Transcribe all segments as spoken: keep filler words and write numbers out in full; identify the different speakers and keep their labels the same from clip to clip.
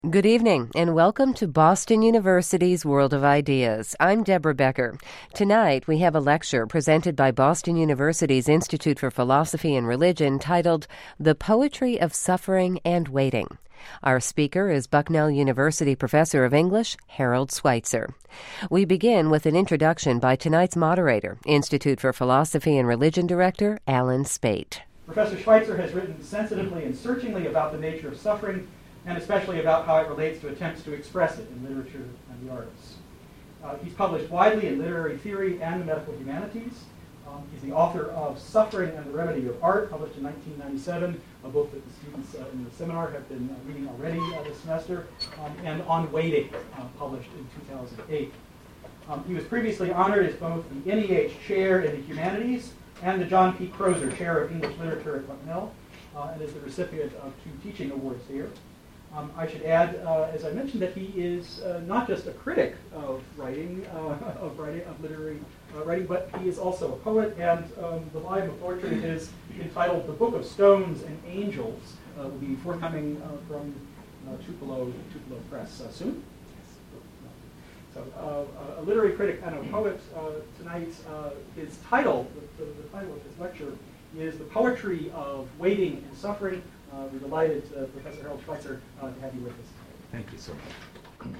Speaker 1: Good evening, and welcome to Boston University's World of Ideas. I'm Deborah Becker. Tonight, we have a lecture presented by Boston University's Institute for Philosophy and Religion titled The Poetry of Suffering and Waiting. Our speaker is Bucknell University Professor of English, Harold Schweitzer. We begin with an introduction by tonight's moderator, Institute for Philosophy and Religion Director, Alan Spate.
Speaker 2: Professor Schweitzer has written sensitively and searchingly about the nature of suffering, and especially about how it relates to attempts to express it in literature and the arts. Uh, he's published widely in literary theory and the medical humanities. Um, he's the author of Suffering and the Remedy of Art, published in nineteen ninety-seven, a book that the students uh, in the seminar have been uh, reading already uh, this semester, um, and On Waiting, uh, published in two thousand eight. Um, he was previously honored as both the N E H Chair in the Humanities and the John P. Crozer Chair of English Literature at Bucknell, uh, and is the recipient of two teaching awards here. Um, I should add, uh, as I mentioned, that he is uh, not just a critic of writing, uh, of writing, of literary uh, writing, but he is also a poet. And um, the volume of poetry of his, entitled "The Book of Stones and Angels," uh, will be forthcoming uh, from uh, Tupelo Tupelo Press uh, soon. So, uh, a literary critic and a poet uh, tonight. Uh, his title, the, the, the title of his lecture, is "The Poetry of Waiting and Suffering." Uh, we're delighted, uh, Professor Harold Schweitzer, uh, to have you with us.
Speaker 3: Thank you so much.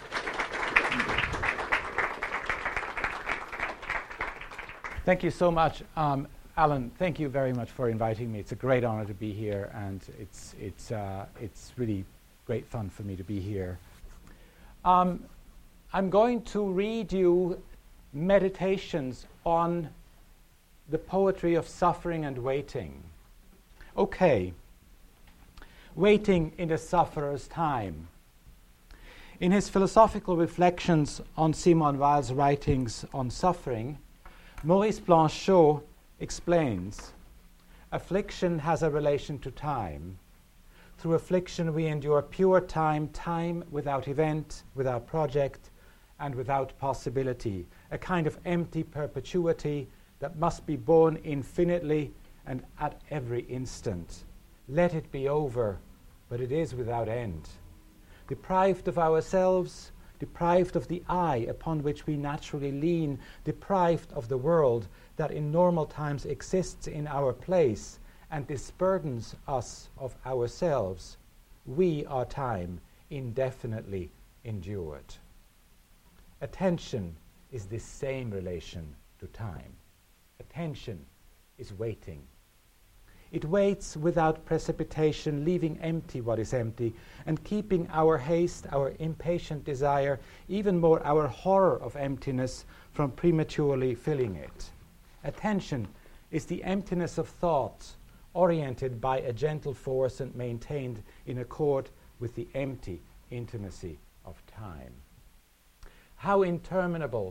Speaker 3: Thank you so much, um, Alan. Thank you very much for inviting me. It's a great honor to be here, and it's it's uh, it's really great fun for me to be here. Um, I'm going to read you meditations on the poetry of suffering and waiting. Okay. Waiting in the sufferer's time. In his philosophical reflections on Simone Weil's writings on suffering, Maurice Blanchot explains, affliction has a relation to time. Through affliction we endure pure time, time without event, without project, and without possibility, a kind of empty perpetuity that must be borne infinitely and at every instant. Let it be over, but it is without end. Deprived of ourselves, deprived of the I upon which we naturally lean, deprived of the world that in normal times exists in our place and disburdens us of ourselves, we are time indefinitely endured. Attention is this same relation to time. Attention is waiting. It waits without precipitation, leaving empty what is empty, and keeping our haste, our impatient desire, even more our horror of emptiness, from prematurely filling it. Attention is the emptiness of thought, oriented by a gentle force and maintained in accord with the empty intimacy of time. How interminable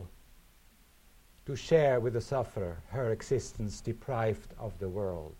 Speaker 3: to share with the sufferer her existence deprived of the world.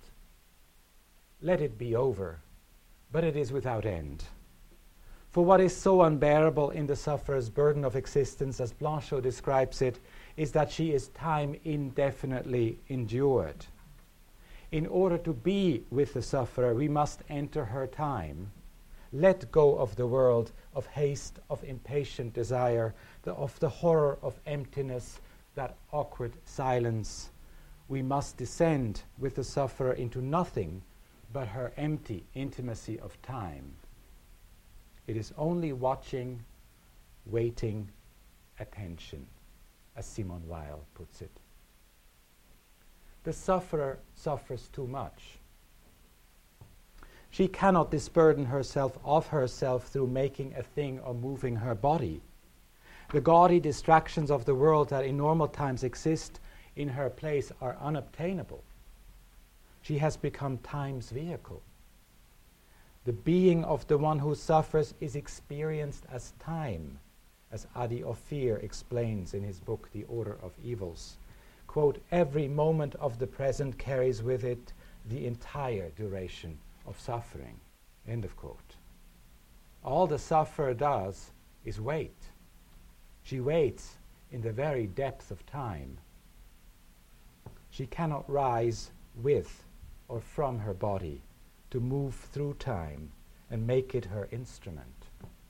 Speaker 3: Let it be over, but it is without end. For what is so unbearable in the sufferer's burden of existence, as Blanchot describes it, is that she is time indefinitely endured. In order to be with the sufferer, we must enter her time, let go of the world of haste, of impatient desire, the, of the horror of emptiness, that awkward silence. We must descend with the sufferer into nothing but her empty intimacy of time. It is only watching, waiting, attention, as Simone Weil puts it. The sufferer suffers too much. She cannot disburden herself of herself through making a thing or moving her body. The gaudy distractions of the world that in normal times exist in her place are unobtainable. She has become time's vehicle. The being of the one who suffers is experienced as time, as Adi Ophir explains in his book, The Order of Evils. Quote, every moment of the present carries with it the entire duration of suffering, end of quote. All the sufferer does is wait. She waits in the very depth of time. She cannot rise with or from her body to move through time and make it her instrument.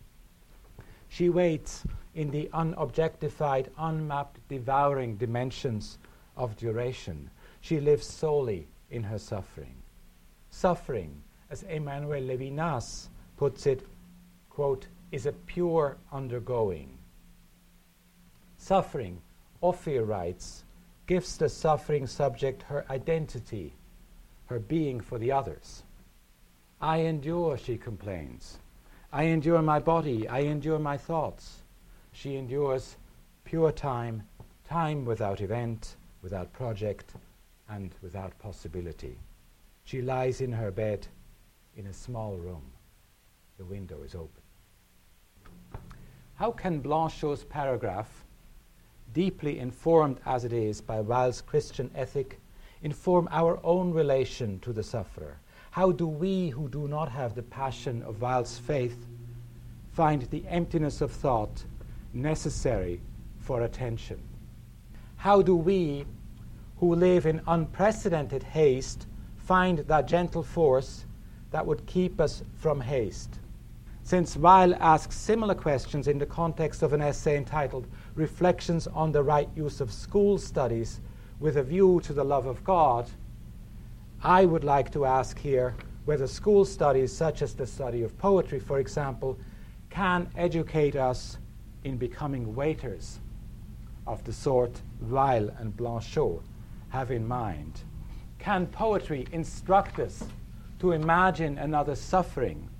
Speaker 3: She waits in the unobjectified, unmapped, devouring dimensions of duration. She lives solely in her suffering. Suffering, as Emmanuel Levinas puts it, quote, is a pure undergoing. Suffering, Ophir writes, gives the suffering subject her identity, her being for the others. I endure, she complains. I endure my body, I endure my thoughts. She endures pure time, time without event, without project, and without possibility. She lies in her bed in a small room. The window is open. How can Blanchot's paragraph, deeply informed as it is by Weil's Christian ethic, inform our own relation to the sufferer? How do we, who do not have the passion of Weil's faith, find the emptiness of thought necessary for attention? How do we, who live in unprecedented haste, find that gentle force that would keep us from haste? Since Weil asks similar questions in the context of an essay entitled Reflections on the Right Use of School Studies with a View to the Love of God, I would like to ask here whether school studies, such as the study of poetry, for example, can educate us in becoming waiters of the sort Weil and Blanchot have in mind. Can poetry instruct us to imagine another's suffering?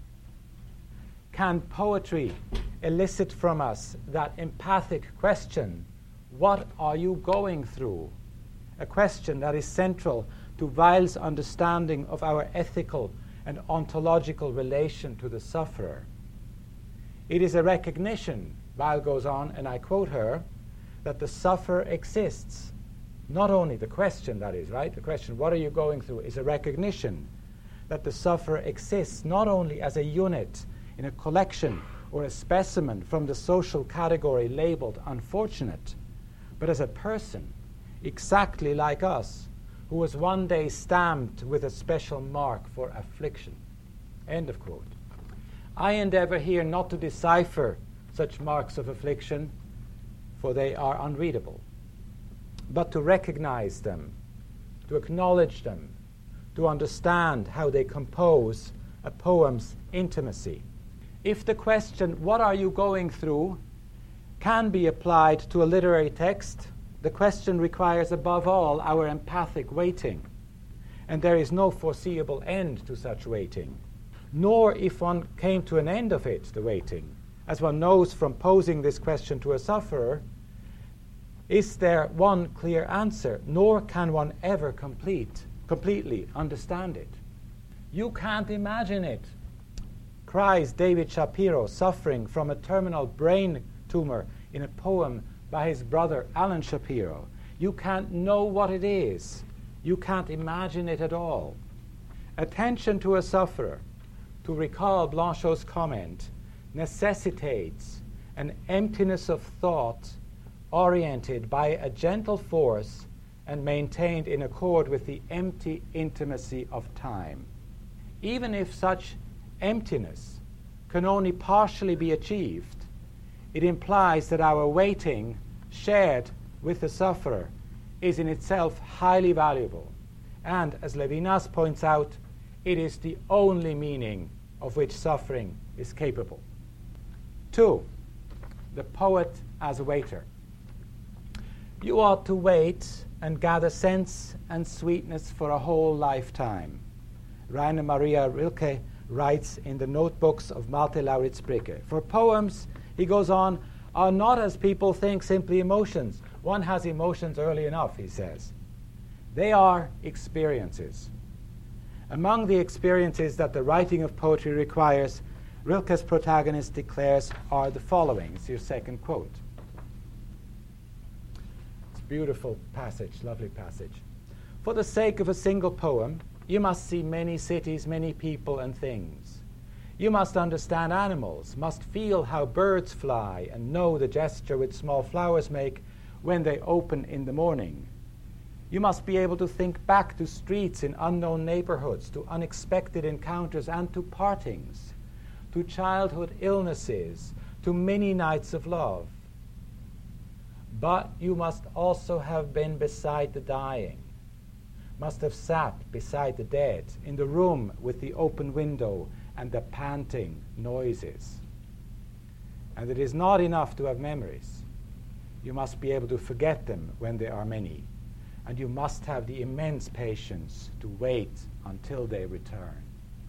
Speaker 3: Can poetry elicit from us that empathic question, what are you going through? A question that is central to Weil's understanding of our ethical and ontological relation to the sufferer. It is a recognition, Weil goes on, and I quote her, that the sufferer exists. Not only the question, that is, right? The question, what are you going through, is a recognition that the sufferer exists not only as a unit in a collection or a specimen from the social category labeled unfortunate, but as a person, exactly like us, who was one day stamped with a special mark for affliction. End of quote. I endeavor here not to decipher such marks of affliction, for they are unreadable, but to recognize them, to acknowledge them, to understand how they compose a poem's intimacy. If the question, what are you going through, can be applied to a literary text, the question requires above all our empathic waiting, and there is no foreseeable end to such waiting. Nor, if one came to an end of it, the waiting, as one knows from posing this question to a sufferer, is there one clear answer, nor can one ever complete, completely understand it. You can't imagine it, cries David Shapiro, suffering from a terminal brain tumor in a poem by his brother Alan Shapiro. You can't know what it is. You can't imagine it at all. Attention to a sufferer, to recall Blanchot's comment, necessitates an emptiness of thought oriented by a gentle force and maintained in accord with the empty intimacy of time. Even if such emptiness can only partially be achieved, it implies that our waiting, shared with the sufferer, is in itself highly valuable. And, as Levinas points out, it is the only meaning of which suffering is capable. Two, the poet as a waiter. You ought to wait and gather sense and sweetness for a whole lifetime. Rainer Maria Rilke writes in the notebooks of Malte Lauritz Bricke. For poems, he goes on, are not, as people think, simply emotions. One has emotions early enough, he says. They are experiences. Among the experiences that the writing of poetry requires, Rilke's protagonist declares are the following. It's your second quote. It's a beautiful passage, lovely passage. For the sake of a single poem, you must see many cities, many people and things. You must understand animals, must feel how birds fly, and know the gesture which small flowers make when they open in the morning. You must be able to think back to streets in unknown neighborhoods, to unexpected encounters and to partings, to childhood illnesses, to to many nights of love. But you must also have been beside the dying, must have sat beside the dead, in the room with the open window and the panting noises. And it is not enough to have memories. You must be able to forget them when there are many. And you must have the immense patience to wait until they return.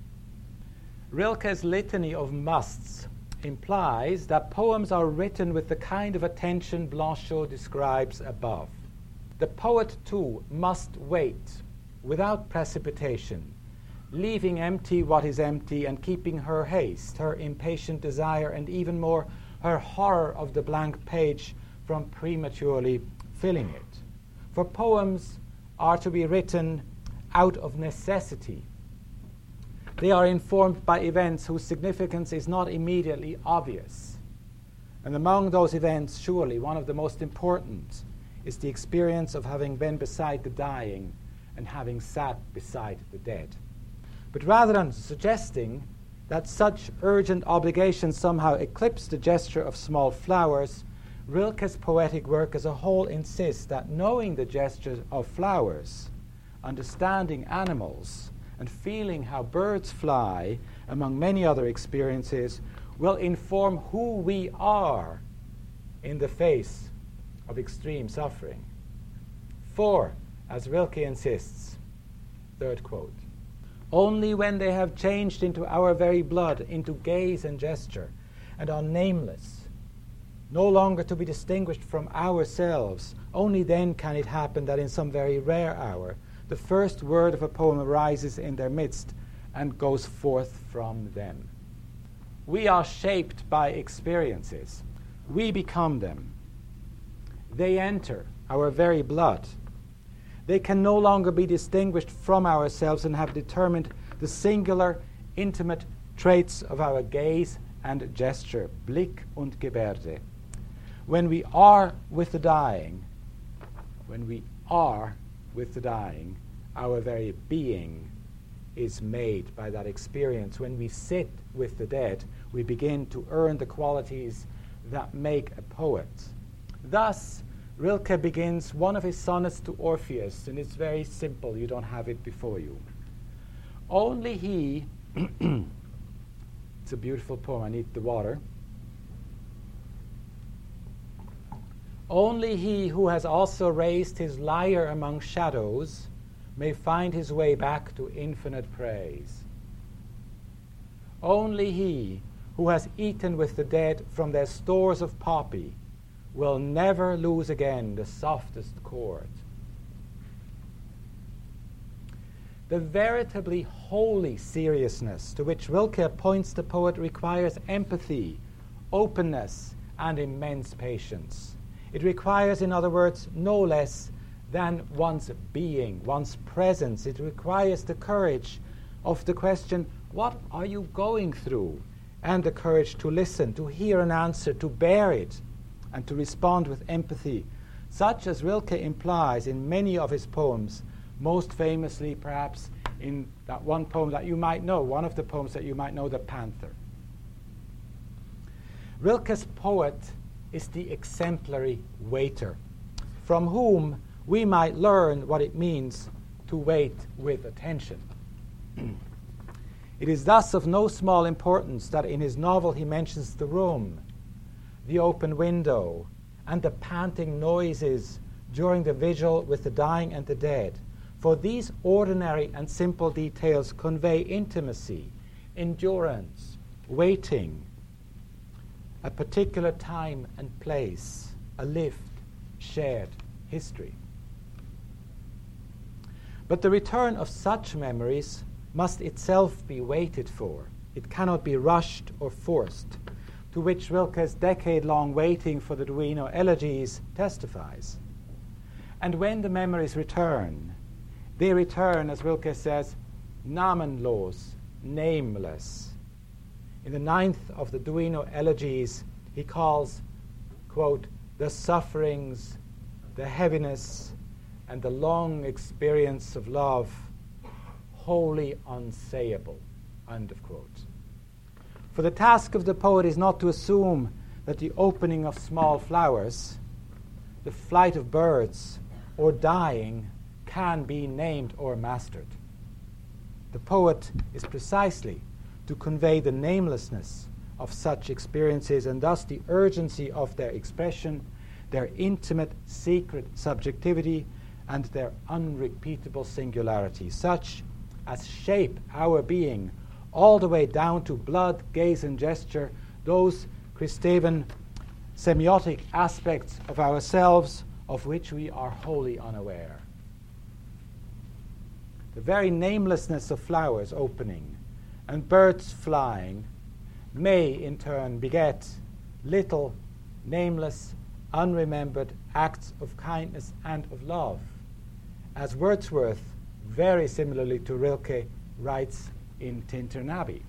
Speaker 3: Rilke's litany of musts implies that poems are written with the kind of attention Blanchot describes above. The poet, too, must wait without precipitation, leaving empty what is empty and keeping her haste, her impatient desire, and even more, her horror of the blank page from prematurely filling it. For poems are to be written out of necessity. They are informed by events whose significance is not immediately obvious. And among those events, surely, one of the most important is the experience of having been beside the dying and having sat beside the dead. But rather than suggesting that such urgent obligations somehow eclipse the gesture of small flowers, Rilke's poetic work as a whole insists that knowing the gesture of flowers, understanding animals, and feeling how birds fly, among many other experiences, will inform who we are in the face of extreme suffering. For, as Rilke insists, third quote, only when they have changed into our very blood, into gaze and gesture, and are nameless, no longer to be distinguished from ourselves, only then can it happen that in some very rare hour, the first word of a poem arises in their midst and goes forth from them. We are shaped by experiences. We become them. They enter our very blood. They can no longer be distinguished from ourselves and have determined the singular, intimate traits of our gaze and gesture, Blick und Gebärde. When we are with the dying, when we are with the dying, our very being is made by that experience. When we sit with the dead, we begin to earn the qualities that make a poet. Thus, Rilke begins one of his sonnets to Orpheus, and it's very simple. You don't have it before you. Only he, it's a beautiful poem, I need the water. Only he who has also raised his lyre among shadows may find his way back to infinite praise. Only he who has eaten with the dead from their stores of poppy will never lose again the softest chord. The veritably holy seriousness to which Rilke points the poet requires empathy, openness, and immense patience. It requires, in other words, no less than one's being, one's presence. It requires the courage of the question, what are you going through? And the courage to listen, to hear an answer, to bear it, and to respond with empathy, such as Rilke implies in many of his poems, most famously perhaps in that one poem that you might know, one of the poems that you might know, The Panther. Rilke's poet is the exemplary waiter, from whom we might learn what it means to wait with attention. It is thus of no small importance that in his novel he mentions the room, the open window, and the panting noises during the vigil with the dying and the dead. For these ordinary and simple details convey intimacy, endurance, waiting, a particular time and place, a lived, shared history. But the return of such memories must itself be waited for. It cannot be rushed or forced, to which Rilke's decade-long waiting for the Duino elegies testifies. And when the memories return, they return, as Rilke says, namenlos, nameless. In the ninth of the Duino elegies, he calls, quote, the sufferings, the heaviness, and the long experience of love wholly unsayable, end of quote. For the task of the poet is not to assume that the opening of small flowers, the flight of birds, or dying can be named or mastered. The poet is precisely to convey the namelessness of such experiences and thus the urgency of their expression, their intimate, secret subjectivity, and their unrepeatable singularity, such as shape our being all the way down to blood, gaze, and gesture, those Christavan semiotic aspects of ourselves of which we are wholly unaware. The very namelessness of flowers opening and birds flying may in turn beget little, nameless, unremembered acts of kindness and of love, as Wordsworth, very similarly to Rilke, writes in Tintern Abbey.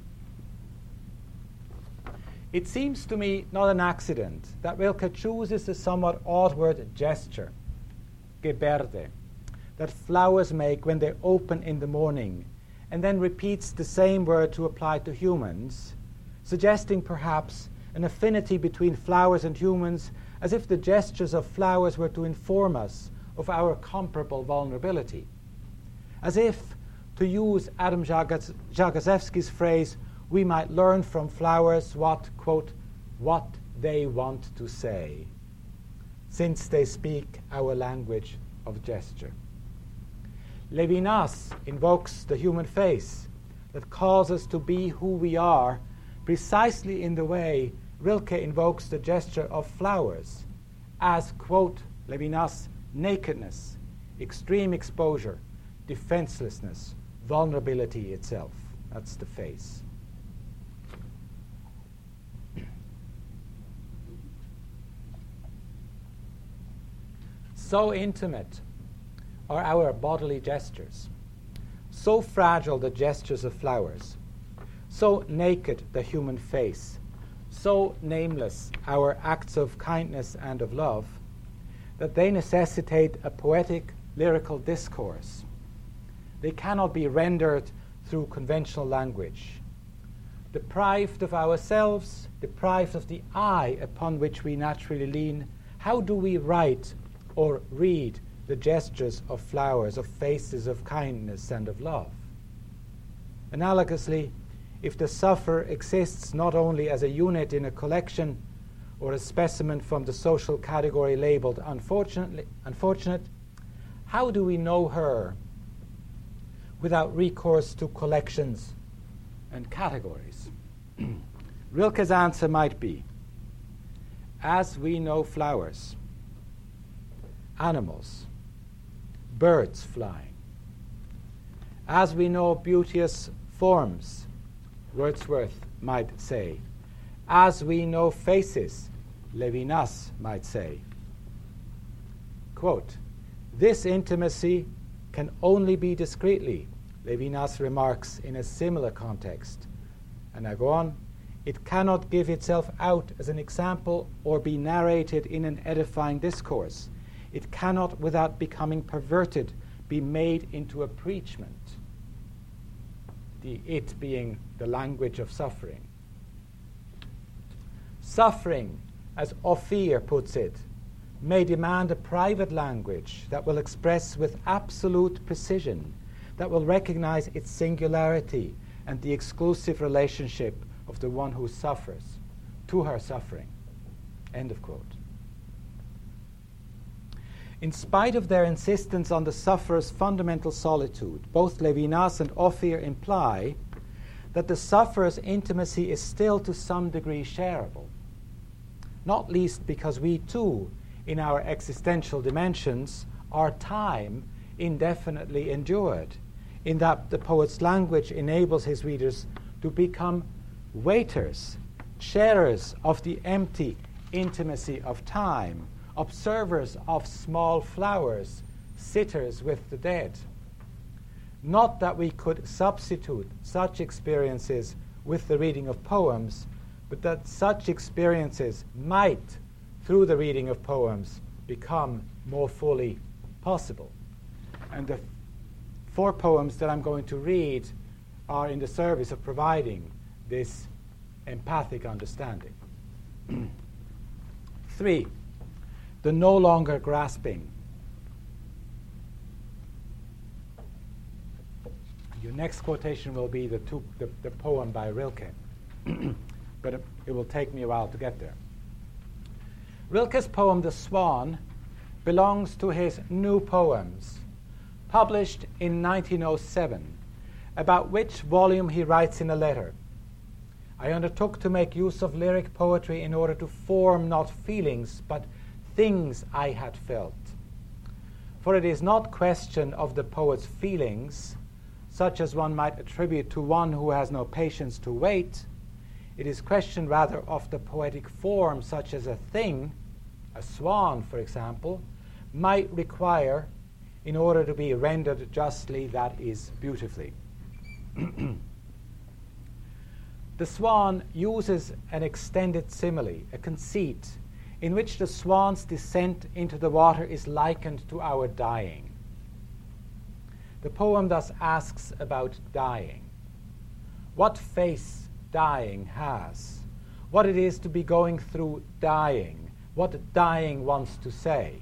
Speaker 3: It seems to me not an accident that Rilke chooses the somewhat odd word gesture, Gebärde, that flowers make when they open in the morning, and then repeats the same word to apply to humans, suggesting perhaps an affinity between flowers and humans, as if the gestures of flowers were to inform us of our comparable vulnerability. As if, to use Adam Zagajewski's phrase, we might learn from flowers what, quote, what they want to say, since they speak our language of gesture. Levinas invokes the human face that calls us to be who we are, precisely in the way Rilke invokes the gesture of flowers as, quote, Levinas, nakedness, extreme exposure, defenselessness, vulnerability itself. That's the face. So intimate are our bodily gestures, so fragile the gestures of flowers, so naked the human face, so nameless our acts of kindness and of love, that they necessitate a poetic, lyrical discourse. They cannot be rendered through conventional language. Deprived of ourselves, deprived of the I upon which we naturally lean, how do we write or read the gestures of flowers, of faces of kindness and of love? Analogously, if the sufferer exists not only as a unit in a collection or a specimen from the social category labeled unfortunately, unfortunate, how do we know her without recourse to collections and categories? Rilke's answer might be, as we know flowers, animals, birds flying, as we know beauteous forms, Wordsworth might say, as we know faces, Levinas might say. Quote, this intimacy can only be discreetly, Levinas remarks in a similar context. And I go on, it cannot give itself out as an example or be narrated in an edifying discourse. It cannot, without becoming perverted, be made into a preachment. The it being the language of suffering. Suffering, as Ophir puts it, may demand a private language that will express with absolute precision, that will recognize its singularity and the exclusive relationship of the one who suffers to her suffering. End of quote. In spite of their insistence on the sufferer's fundamental solitude, both Levinas and Ophir imply that the sufferer's intimacy is still to some degree shareable, not least because we too, in our existential dimensions, are time indefinitely endured, in that the poet's language enables his readers to become waiters, sharers of the empty intimacy of time, observers of small flowers, sitters with the dead. Not that we could substitute such experiences with the reading of poems, but that such experiences might, through the reading of poems, become more fully possible. And the four poems that I'm going to read are in the service of providing this empathic understanding. Three, the no longer grasping. Your next quotation will be the, two, the, the poem by Rilke, but it, it will take me a while to get there. Rilke's poem, The Swan, belongs to his New Poems, published in nineteen oh seven, about which volume he writes in a letter. I undertook to make use of lyric poetry in order to form not feelings, but things I had felt. For it is not question of the poet's feelings, such as one might attribute to one who has no patience to wait. It is question rather of the poetic form, such as a thing, a swan, for example, might require in order to be rendered justly, that is, beautifully. The swan uses an extended simile, a conceit, in which the swan's descent into the water is likened to our dying. The poem thus asks about dying. What face dying has, what it is to be going through dying, what dying wants to say.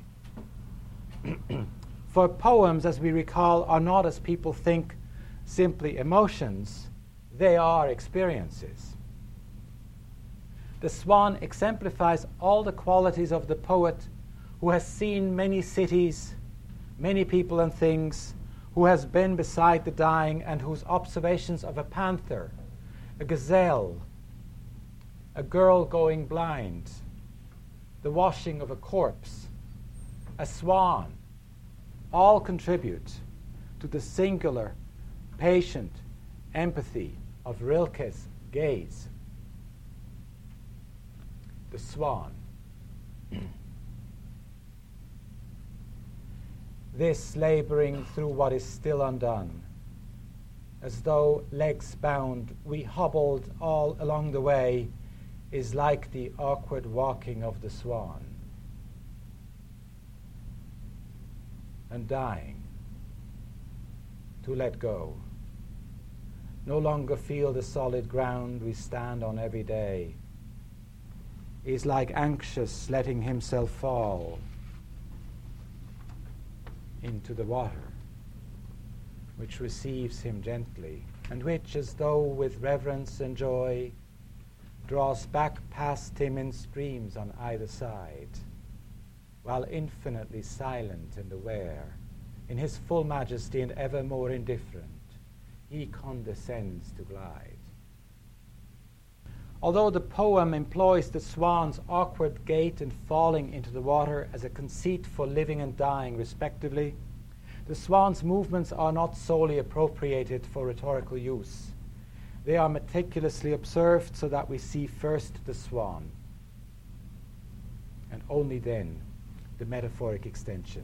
Speaker 3: For poems, as we recall, are not, as people think, simply emotions. They are experiences. The Swan exemplifies all the qualities of the poet who has seen many cities, many people and things, who has been beside the dying, and whose observations of a panther, a gazelle, a girl going blind, the washing of a corpse, a swan, all contribute to the singular, patient empathy of Rilke's gaze. The swan. This labouring through what is still undone, as though legs bound, we hobbled all along the way, is like the awkward walking of the swan. And dying, to let go, no longer feel the solid ground we stand on every day, is like anxious letting himself fall into the water, which receives him gently, and which, as though with reverence and joy, draws back past him in streams on either side, while infinitely silent and aware, in his full majesty and ever more indifferent, he condescends to glide. Although the poem employs the swan's awkward gait and falling into the water as a conceit for living and dying respectively, the swan's movements are not solely appropriated for rhetorical use. They are meticulously observed so that we see first the swan, and only then the metaphoric extension.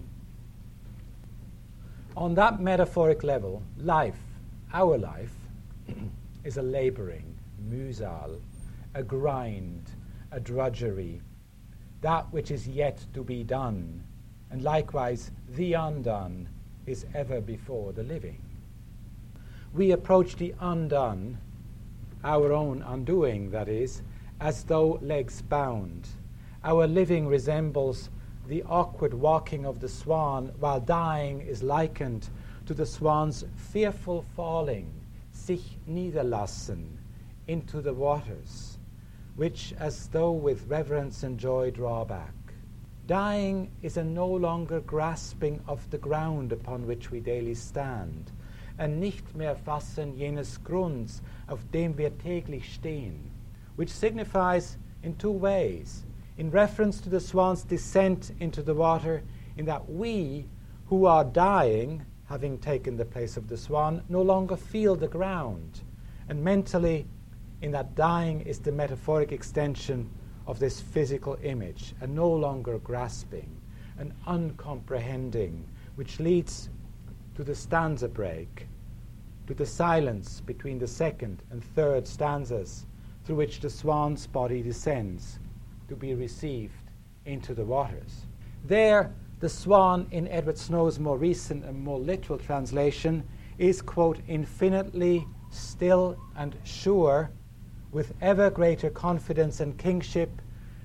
Speaker 3: On that metaphoric level, life, our life, is a labouring, musal, a grind, a drudgery, that which is yet to be done, and likewise the undone is ever before the living. We approach the undone, our own undoing, that is, as though legs bound. Our living resembles the awkward walking of the swan, while dying is likened to the swan's fearful falling, sich niederlassen, into the waters, which as though with reverence and joy draw back. Dying is a no longer grasping of the ground upon which we daily stand, ein nicht mehr fassen jenes Grunds, auf dem wir täglich stehen, which signifies in two ways, in reference to the swan's descent into the water, in that we, who are dying, having taken the place of the swan, no longer feel the ground, and mentally, in that dying is the metaphoric extension of this physical image, and no longer grasping, an uncomprehending, which leads to the stanza break, to the silence between the second and third stanzas, through which the swan's body descends to be received into the waters. There, the swan, in Edward Snow's more recent and more literal translation, is, quote, infinitely still and sure, with ever greater confidence and kingship,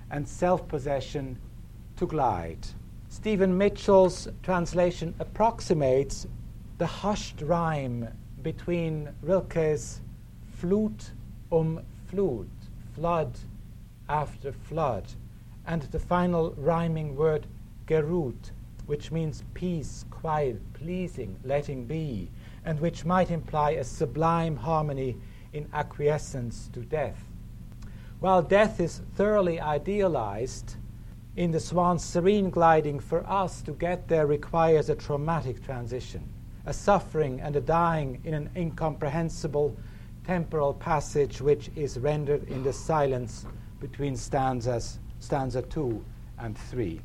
Speaker 3: and self-possession to glide. Stephen Mitchell's translation approximates the hushed rhyme between Rilke's Flut um Flut, flood after flood, and the final rhyming word Geruht, which means peace, quiet, pleasing, letting be, and which might imply a sublime harmony in acquiescence to death. While death is thoroughly idealized, in the swan's serene gliding, for us to get there requires a traumatic transition, a suffering and a dying in an incomprehensible temporal passage which is rendered in the silence between stanzas, stanza two and three.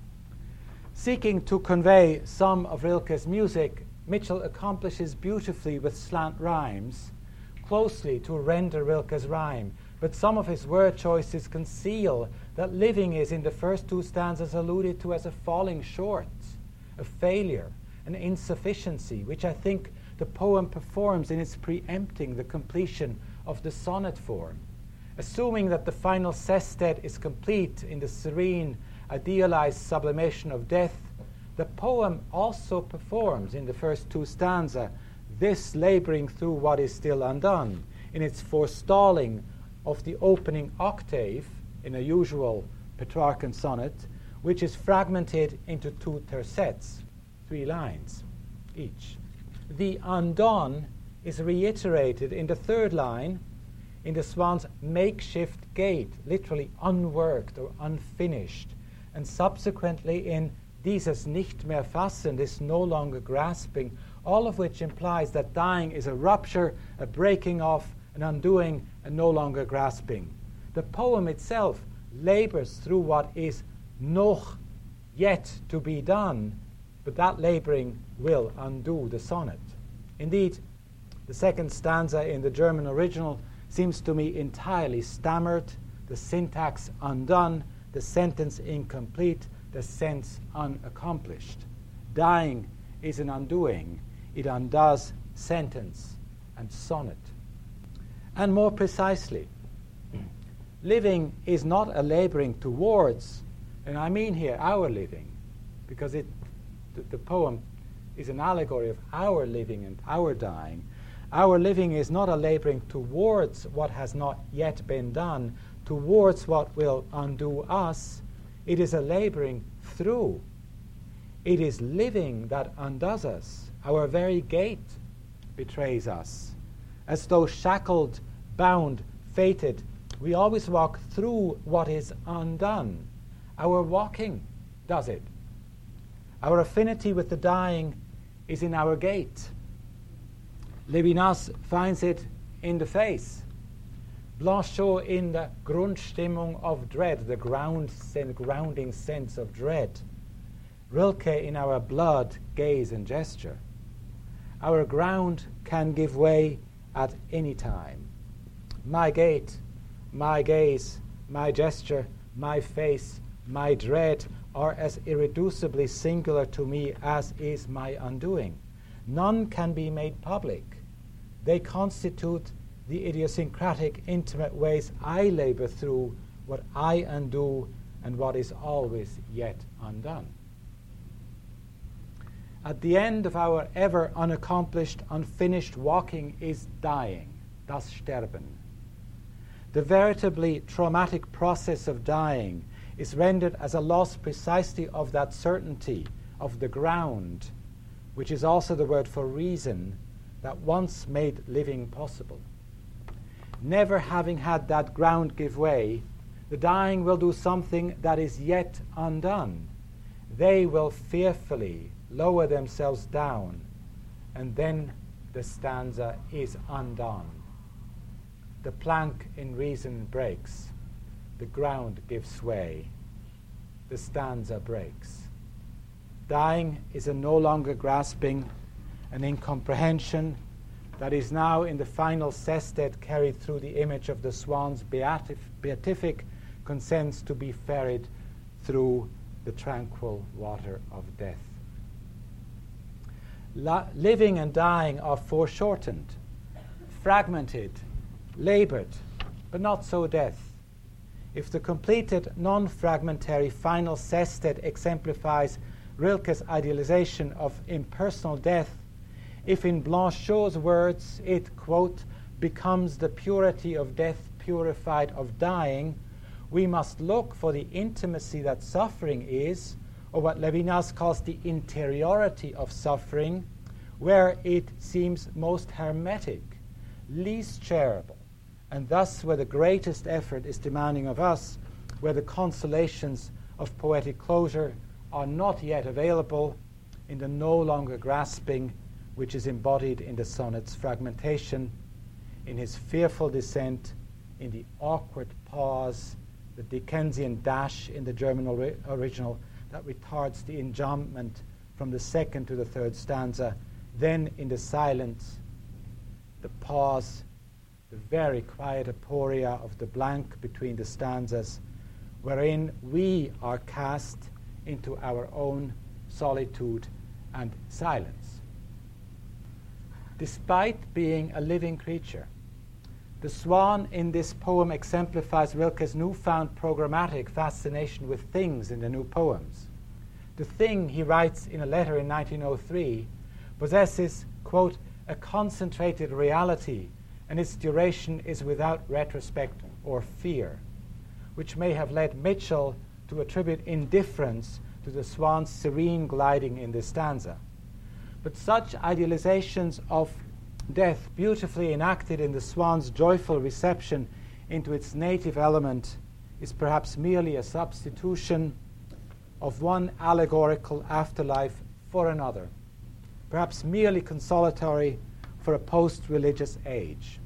Speaker 3: Seeking to convey some of Rilke's music, Mitchell accomplishes beautifully with slant rhymes, closely to render Rilke's rhyme, but some of his word choices conceal that living is in the first two stanzas alluded to as a falling short, a failure, an insufficiency, which I think the poem performs in its preempting the completion of the sonnet form. Assuming that the final sestet is complete in the serene, idealized sublimation of death, the poem also performs in the first two stanzas this laboring through what is still undone, in its forestalling of the opening octave in a usual Petrarchan sonnet, which is fragmented into two tercets, three lines each. The undone is reiterated in the third line in the swan's makeshift gait, literally unworked or unfinished, and subsequently in dieses nicht mehr fassen, this no longer grasping, all of which implies that dying is a rupture, a breaking off, an undoing, and no longer grasping. The poem itself labors through what is noch yet to be done, but that laboring will undo the sonnet. Indeed, the second stanza in the German original seems to me entirely stammered, the syntax undone, the sentence incomplete, the sense unaccomplished. Dying is an undoing. It undoes sentence and sonnet. And more precisely, living is not a laboring towards, and I mean here our living, because it, the, the poem is an allegory of our living and our dying. Our living is not a laboring towards what has not yet been done, towards what will undo us. It is a laboring through. It is living that undoes us. Our very gait betrays us. As though shackled, bound, fated, we always walk through what is undone. Our walking does it. Our affinity with the dying is in our gait. Levinas finds it in the face. Blanchot in the Grundstimmung of dread, the ground sen- grounding sense of dread. Rilke in our blood, gaze, and gesture. Our ground can give way at any time. My gait, my gaze, my gesture, my face, my dread are as irreducibly singular to me as is my undoing. None can be made public. They constitute the idiosyncratic, intimate ways I labor through what I undo and what is always yet undone. At the end of our ever unaccomplished, unfinished walking is dying, das Sterben. The veritably traumatic process of dying is rendered as a loss precisely of that certainty of the ground, which is also the word for reason, that once made living possible. Never having had that ground give way, the dying will do something that is yet undone. They will fearfully lower themselves down, and then the stanza is undone. The plank in reason breaks. The ground gives way. The stanza breaks. Dying is a no longer grasping, an incomprehension that is now in the final sestet carried through the image of the swan's beatif- beatific consents to be ferried through the tranquil water of death. La- living and dying are foreshortened, fragmented, labored, but not so death. If the completed non-fragmentary final sestet exemplifies Rilke's idealization of impersonal death, if in Blanchot's words it, quote, becomes the purity of death purified of dying, we must look for the intimacy that suffering is, or what Levinas calls the interiority of suffering, where it seems most hermetic, least shareable, and thus where the greatest effort is demanding of us, where the consolations of poetic closure are not yet available, in the no longer grasping which is embodied in the sonnet's fragmentation, in his fearful descent, in the awkward pause, the Dickensian dash in the German ori- original that retards the enjambment from the second to the third stanza, then in the silence, the pause, the very quiet aporia of the blank between the stanzas, wherein we are cast into our own solitude and silence. Despite being a living creature, the swan in this poem exemplifies Rilke's newfound programmatic fascination with things in the new poems. The thing, he writes in a letter in nineteen oh three, possesses, quote, a concentrated reality, and its duration is without retrospect or fear, which may have led Mitchell to attribute indifference to the swan's serene gliding in this stanza. But such idealizations of death, beautifully enacted in the swan's joyful reception into its native element, is perhaps merely a substitution of one allegorical afterlife for another, perhaps merely consolatory for a post-religious age.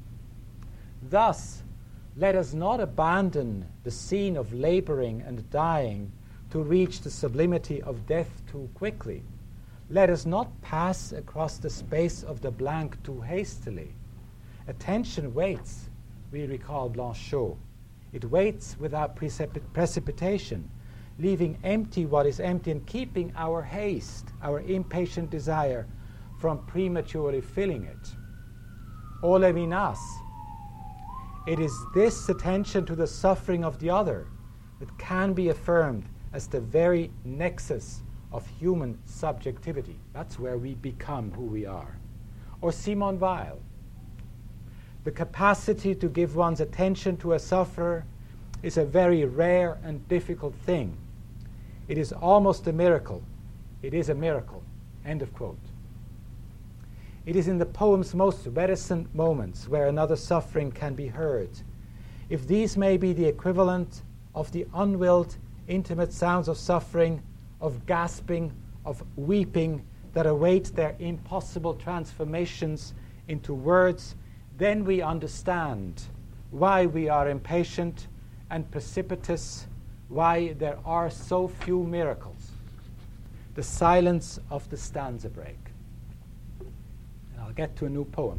Speaker 3: Thus, let us not abandon the scene of laboring and dying to reach the sublimity of death too quickly. Let us not pass across the space of the blank too hastily. Attention waits, we recall Blanchot. It waits without precip- precipitation, leaving empty what is empty and keeping our haste, our impatient desire, from prematurely filling it. O Levinas, it is this attention to the suffering of the other that can be affirmed as the very nexus of human subjectivity. That's where we become who we are. Or Simone Weil, the capacity to give one's attention to a sufferer is a very rare and difficult thing. It is almost a miracle. It is a miracle. End of quote. It is in the poem's most reticent moments where another suffering can be heard. If these may be the equivalent of the unwilled, intimate sounds of suffering, of gasping, of weeping that await their impossible transformations into words, then we understand why we are impatient and precipitous, why there are so few miracles. The silence of the stanza break. And I'll get to a new poem.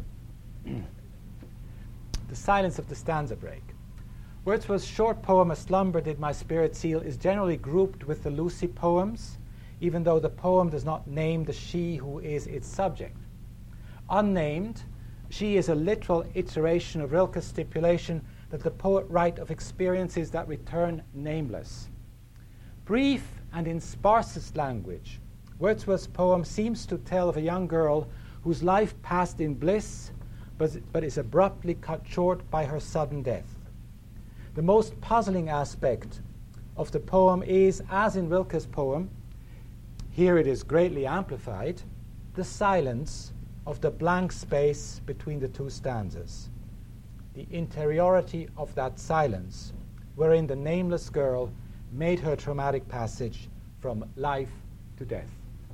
Speaker 3: The silence of the stanza break. Wordsworth's short poem, A Slumber Did My Spirit Seal, is generally grouped with the Lucy poems, even though the poem does not name the she who is its subject. Unnamed, she is a literal iteration of Rilke's stipulation that the poet write of experiences that return nameless. Brief and in sparsest language, Wordsworth's poem seems to tell of a young girl whose life passed in bliss, but, but is abruptly cut short by her sudden death. The most puzzling aspect of the poem is, as in Rilke's poem, here it is greatly amplified, the silence of the blank space between the two stanzas. The interiority of that silence, wherein the nameless girl made her traumatic passage from life to death.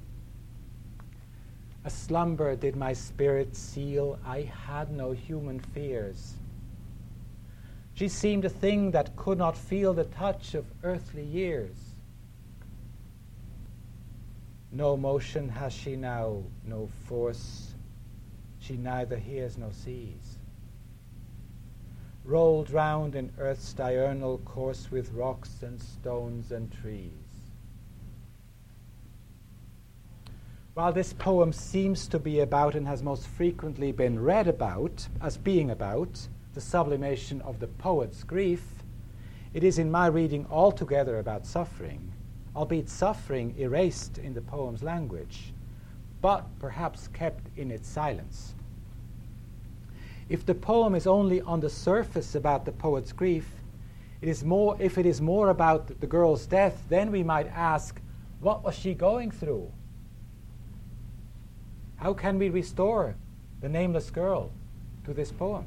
Speaker 3: A slumber did my spirit seal, I had no human fears. She seemed a thing that could not feel the touch of earthly years. No motion has she now, no force. She neither hears nor sees. Rolled round in earth's diurnal course with rocks and stones and trees. While this poem seems to be about and has most frequently been read about as being about the sublimation of the poet's grief, it is in my reading altogether about suffering, albeit suffering erased in the poem's language, but perhaps kept in its silence. If the poem is only on the surface about the poet's grief, it is more, if it is more about the girl's death, then we might ask, what was she going through? How can we restore the nameless girl to this poem?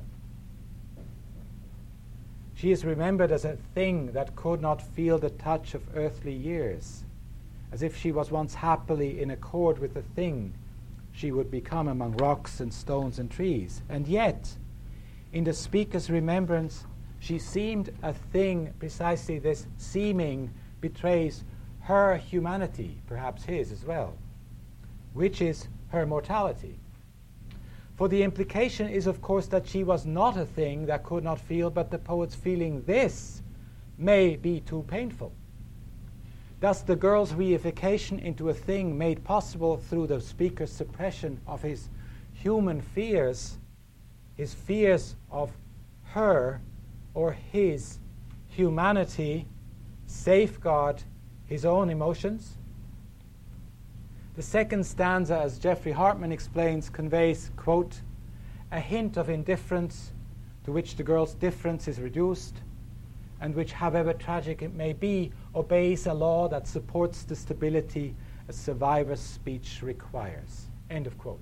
Speaker 3: She is remembered as a thing that could not feel the touch of earthly years, as if she was once happily in accord with the thing she would become among rocks and stones and trees. And yet, in the speaker's remembrance, she seemed a thing. Precisely this seeming betrays her humanity, perhaps his as well, which is her mortality. For the implication is, of course, that she was not a thing that could not feel, but the poet's feeling this may be too painful. Thus, the girl's reification into a thing made possible through the speaker's suppression of his human fears, his fears of her or his humanity, safeguard his own emotions. The second stanza, as Jeffrey Hartman explains, conveys, quote, a hint of indifference to which the girl's difference is reduced, and which, however tragic it may be, obeys a law that supports the stability a survivor's speech requires. End of quote.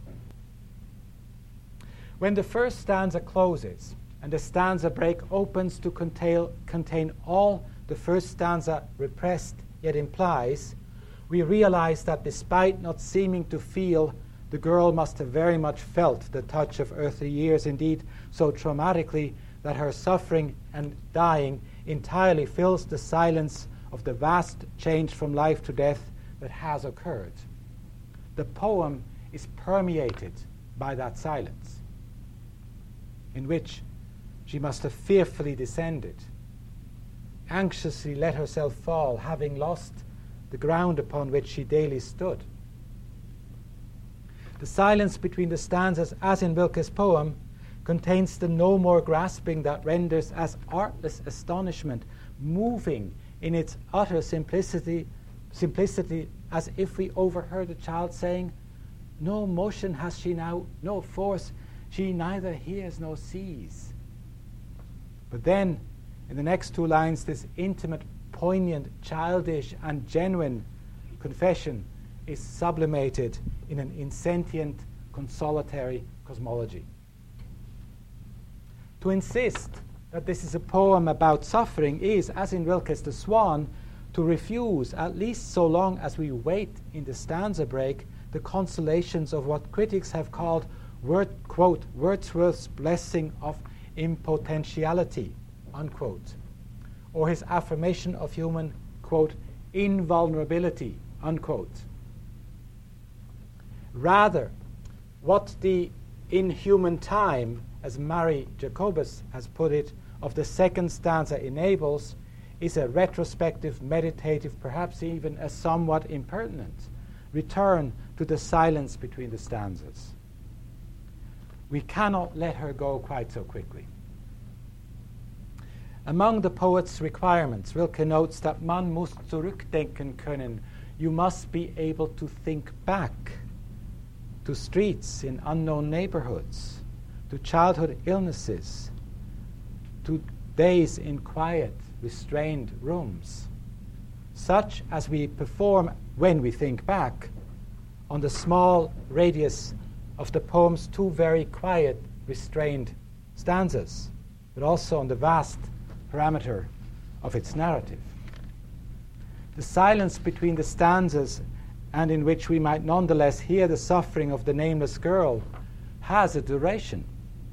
Speaker 3: When the first stanza closes and the stanza break opens to contain, contain all the first stanza repressed yet implies, we realize that despite not seeming to feel, the girl must have very much felt the touch of earthly years, indeed so traumatically that her suffering and dying entirely fills the silence of the vast change from life to death that has occurred. The poem is permeated by that silence, in which she must have fearfully descended, anxiously let herself fall, having lost the ground upon which she daily stood. The silence between the stanzas, as in Rilke's poem, contains the no more grasping that renders as artless astonishment, moving in its utter simplicity, simplicity as if we overheard a child saying, no motion has she now, no force, she neither hears nor sees. But then, in the next two lines, this intimate, poignant, childish, and genuine confession is sublimated in an insentient, consolatory cosmology. To insist that this is a poem about suffering is, as in Rilke's The Swan, to refuse, at least so long as we wait in the stanza break, the consolations of what critics have called, word, quote, Wordsworth's blessing of impotentiality, unquote, or his affirmation of human, quote, invulnerability, unquote. Rather, what the inhuman time, as Mary Jacobus has put it, of the second stanza enables, is a retrospective, meditative, perhaps even a somewhat impertinent return to the silence between the stanzas. We cannot let her go quite so quickly. Among the poet's requirements, Rilke notes that man muss zurückdenken können. You must be able to think back to streets in unknown neighborhoods, to childhood illnesses, to days in quiet, restrained rooms, such as we perform when we think back on the small radius of the poem's two very quiet, restrained stanzas, but also on the vast parameter of its narrative. The silence between the stanzas, and in which we might nonetheless hear the suffering of the nameless girl, has a duration.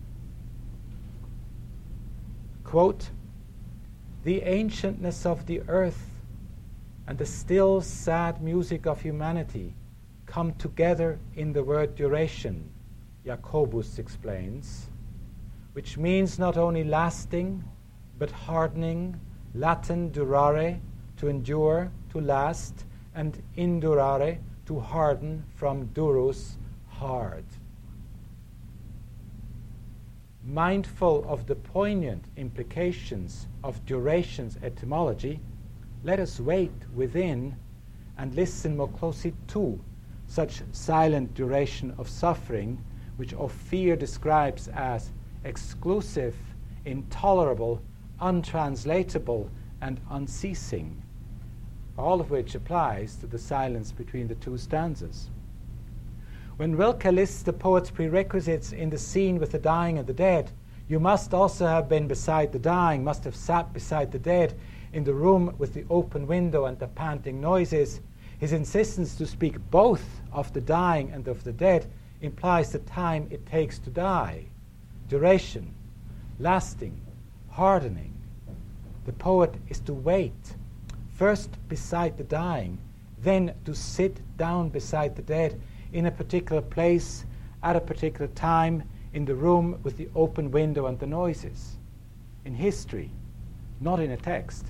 Speaker 3: Quote, the ancientness of the earth and the still sad music of humanity come together in the word duration, Jacobus explains, which means not only lasting, but hardening, Latin durare, to endure, to last, and indurare, to harden, from durus, hard. mindful of the poignant implications of duration's etymology, let us wait within and listen more closely to such silent duration of suffering, which Ophir describes as exclusive, intolerable, untranslatable, and unceasing, all of which applies to the silence between the two stanzas. When Rilke lists the poet's prerequisites in the scene with the dying and the dead, you must also have been beside the dying, must have sat beside the dead in the room with the open window and the panting noises. His insistence to speak both of the dying and of the dead implies the time it takes to die, duration, lasting, hardening. The poet is to wait, first beside the dying, then to sit down beside the dead in a particular place, at a particular time, in the room with the open window and the noises. In history, not in a text.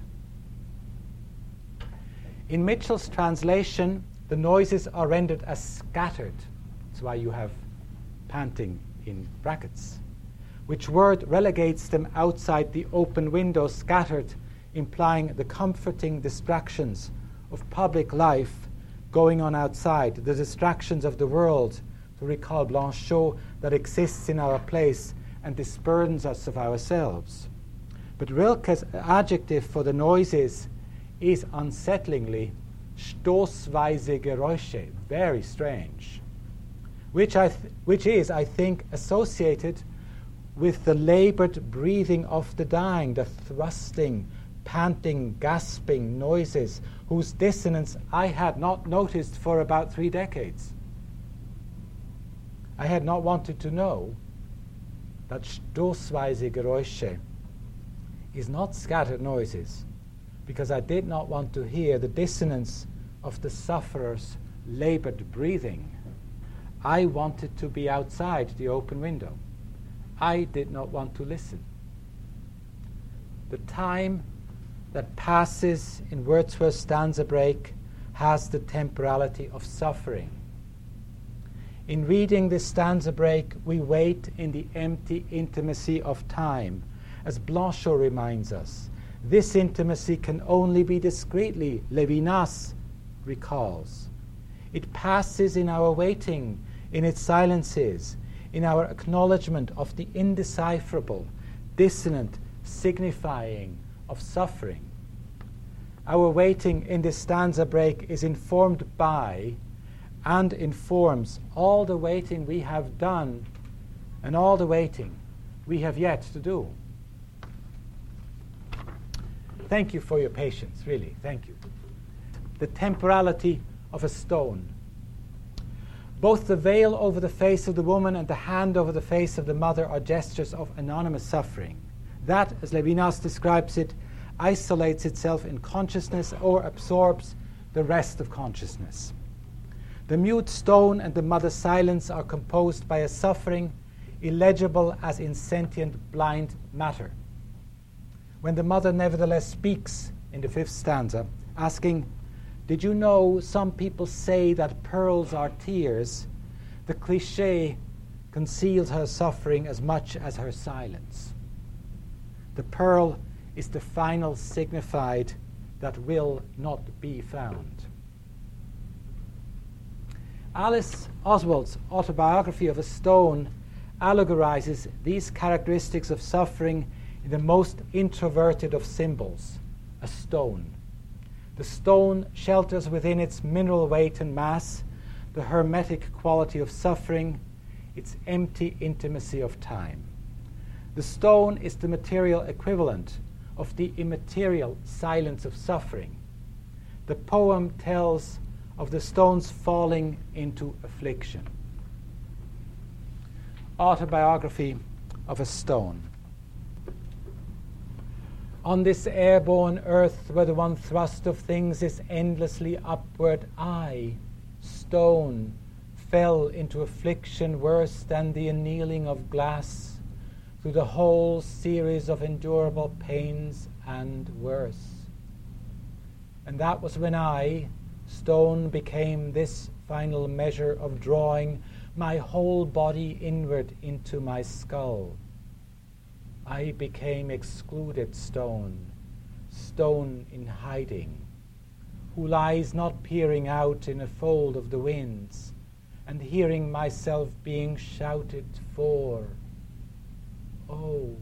Speaker 3: In Mitchell's translation, the noises are rendered as scattered. That's why you have panting in brackets, which word relegates them outside the open window, scattered, implying the comforting distractions of public life going on outside, the distractions of the world, to recall Blanchot, that exists in our place and disburdens us of ourselves. But Rilke's adjective for the noises is unsettlingly stoßweise Geräusche, very strange, which, I th- which is, I think, associated with the labored breathing of the dying, the thrusting, panting, gasping noises whose dissonance I had not noticed for about three decades. I had not wanted to know that stoßweise Geräusche is not scattered noises, because I did not want to hear the dissonance of the sufferer's labored breathing. I wanted to be outside the open window. I did not want to listen. The time that passes in Wordsworth's stanza break has the temporality of suffering. In reading this stanza break, we wait in the empty intimacy of time. As Blanchot reminds us, this intimacy can only be discreetly, Levinas recalls. It passes in our waiting, in its silences, in our acknowledgement of the indecipherable, dissonant signifying of suffering. Our waiting in this stanza break is informed by and informs all the waiting we have done and all the waiting we have yet to do. Thank you for your patience, really, thank you. The temporality of a stone. Both the veil over the face of the woman and the hand over the face of the mother are gestures of anonymous suffering. That, as Levinas describes it, isolates itself in consciousness or absorbs the rest of consciousness. The mute stone and the mother's silence are composed by a suffering illegible as insentient blind matter. When the mother nevertheless speaks in the fifth stanza, asking, "Did you know some people say that pearls are tears?" the cliché conceals her suffering as much as her silence. The pearl is the final signified that will not be found. Alice Oswald's autobiography of a stone allegorizes these characteristics of suffering in the most introverted of symbols, a stone. The stone shelters within its mineral weight and mass the hermetic quality of suffering, its empty intimacy of time. The stone is the material equivalent of the immaterial silence of suffering. The poem tells of the stone's falling into affliction. Autobiography of a stone. On this airborne earth where the one thrust of things is endlessly upward, I, stone, fell into affliction worse than the annealing of glass, through the whole series of endurable pains and worse. And that was when I, stone, became this final measure of drawing my whole body inward into my skull. I became excluded stone, stone in hiding, who lies not peering out in a fold of the winds, and hearing myself being shouted for. Oh,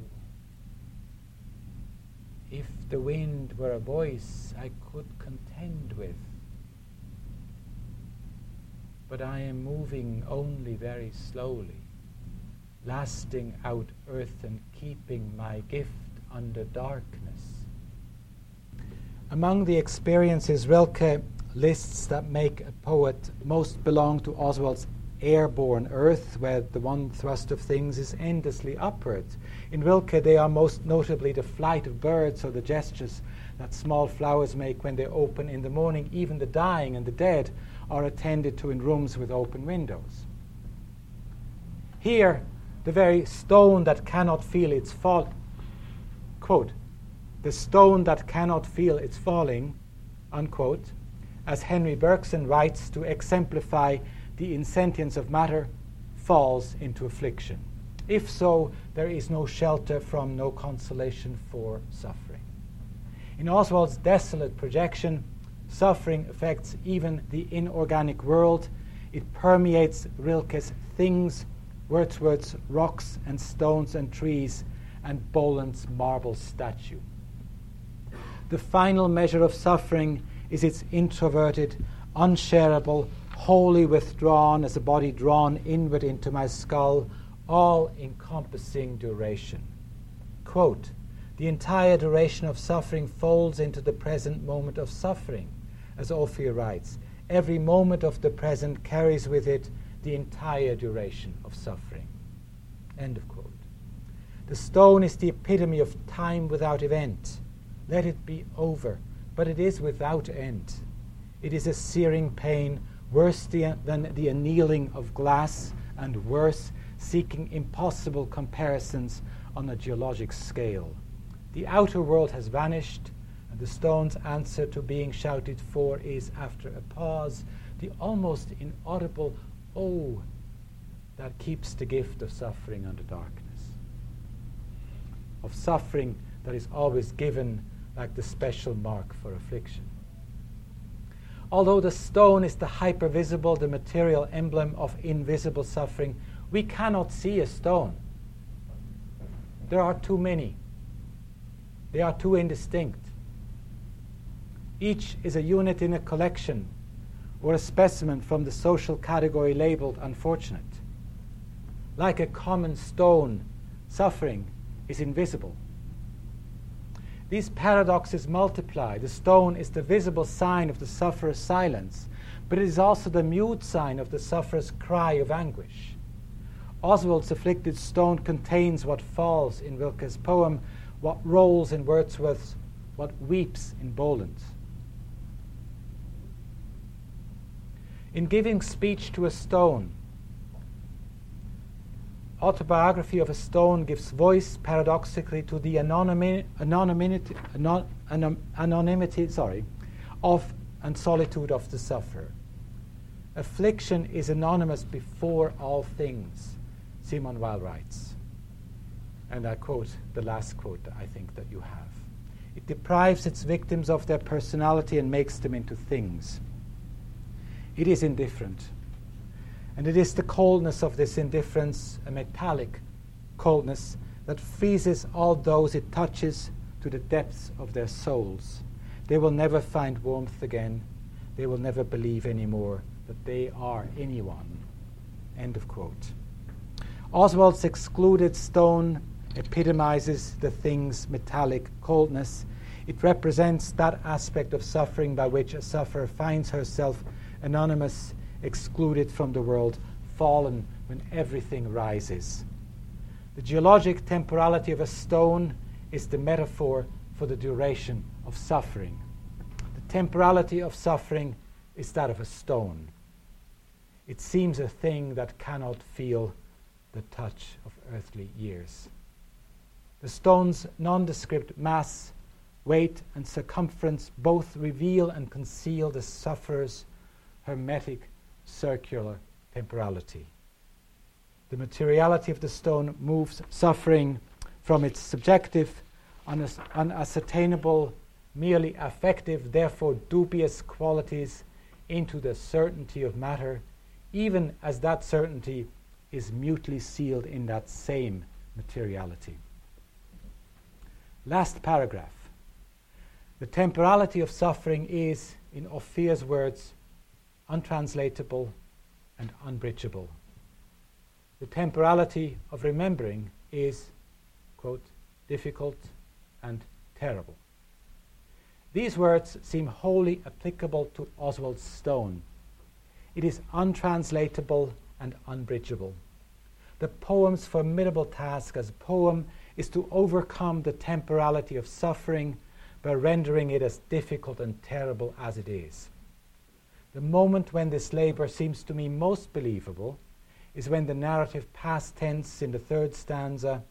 Speaker 3: if the wind were a voice I could contend with. But I am moving only very slowly, lasting out earth and keeping my gift under darkness. Among the experiences Rilke lists that make a poet most belong to Oswald's airborne earth, where the one thrust of things is endlessly upward. In Rilke, they are most notably the flight of birds or the gestures that small flowers make when they open in the morning. Even the dying and the dead are attended to in rooms with open windows. Here, the very stone that cannot feel its fall, quote, the stone that cannot feel its falling, unquote, as Henry Bergson writes to exemplify the insentience of matter, falls into affliction. If so, there is no shelter from, no consolation for suffering. In Oswald's desolate projection, suffering affects even the inorganic world. It permeates Rilke's things, Wordsworth's rocks and stones and trees, and Boland's marble statue. The final measure of suffering is its introverted, unshareable, wholly withdrawn as a body drawn inward into my skull, all-encompassing duration. Quote, the entire duration of suffering folds into the present moment of suffering, as Ophir writes. Every moment of the present carries with it the entire duration of suffering. End of quote. The stone is the epitome of time without event. Let it be over, but it is without end. It is a searing pain, worse the, than the annealing of glass, and worse, seeking impossible comparisons on a geologic scale. The outer world has vanished, and the stone's answer to being shouted for is, after a pause, the almost inaudible oh that keeps the gift of suffering under darkness. Of suffering that is always given like the special mark for affliction. Although the stone is the hypervisible, the material emblem of invisible suffering, we cannot see a stone. There are too many. They are too indistinct. Each is a unit in a collection or a specimen from the social category labeled unfortunate. Like a common stone, suffering is invisible. These paradoxes multiply. The stone is the visible sign of the sufferer's silence, but it is also the mute sign of the sufferer's cry of anguish. Oswald's afflicted stone contains what falls in Rilke's poem, what rolls in Wordsworth's, what weeps in Boland's. In giving speech to a stone, Autobiography of a Stone gives voice, paradoxically, to the anonymi- anonymity, anon- anon- anonymity sorry, of and solitude of the sufferer. Affliction is anonymous before all things, Simone Weil writes. And I quote the last quote I think that you have. It deprives its victims of their personality and makes them into things. It is indifferent. And it is the coldness of this indifference, a metallic coldness, that freezes all those it touches to the depths of their souls. They will never find warmth again. They will never believe anymore that they are anyone. End of quote. Oswald's excluded stone epitomizes the thing's metallic coldness. It represents that aspect of suffering by which a sufferer finds herself anonymous, excluded from the world, fallen when everything rises. The geologic temporality of a stone is the metaphor for the duration of suffering. The temporality of suffering is that of a stone. It seems a thing that cannot feel the touch of earthly years. The stone's nondescript mass, weight, and circumference both reveal and conceal the sufferer's hermetic circular temporality. The materiality of the stone moves suffering from its subjective, unas- unascertainable, merely affective, therefore dubious qualities into the certainty of matter, even as that certainty is mutely sealed in that same materiality. Last paragraph. The temporality of suffering is, in Ophia's words, untranslatable and unbridgeable. The temporality of remembering is, quote, difficult and terrible. These words seem wholly applicable to Oswald Stone. It is untranslatable and unbridgeable. The poem's formidable task as a poem is to overcome the temporality of suffering by rendering it as difficult and terrible as it is. The moment when this labor seems to me most believable is when the narrative past tense in the third stanza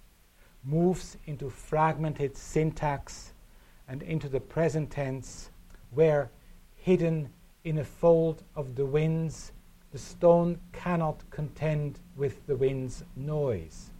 Speaker 3: moves into fragmented syntax and into the present tense, where, hidden in a fold of the winds, the stone cannot contend with the wind's noise.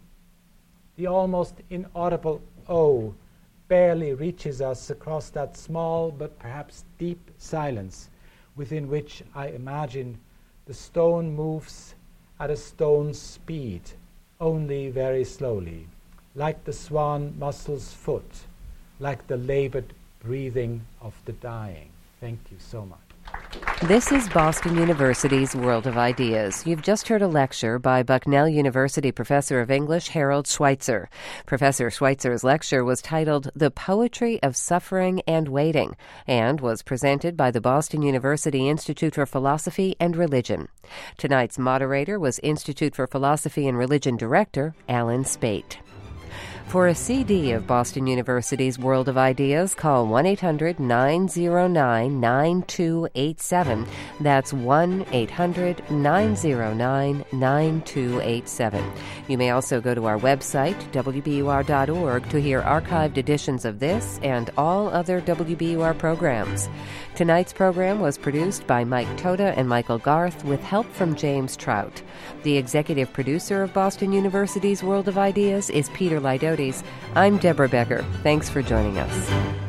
Speaker 3: The almost inaudible O barely reaches us across that small but perhaps deep silence within which I imagine the stone moves at a stone's speed, only very slowly, like the swan mussel's foot, like the labored breathing of the dying. Thank you so much.
Speaker 1: This is Boston University's World of Ideas. You've just heard a lecture by Bucknell University Professor of English Harold Schweitzer. Professor Schweitzer's lecture was titled The Poetry of Suffering and Waiting and was presented by the Boston University Institute for Philosophy and Religion. Tonight's moderator was Institute for Philosophy and Religion Director Alan Spate. For a C D of Boston University's World of Ideas, call one eight hundred nine oh nine nine two eight seven. That's one eight hundred nine oh nine nine two eight seven. You may also go to our website, W B U R dot org, to hear archived editions of this and all other W B U R programs. Tonight's program was produced by Mike Toda and Michael Garth with help from James Trout. The executive producer of Boston University's World of Ideas is Peter Lydotes. I'm Deborah Becker. Thanks for joining us.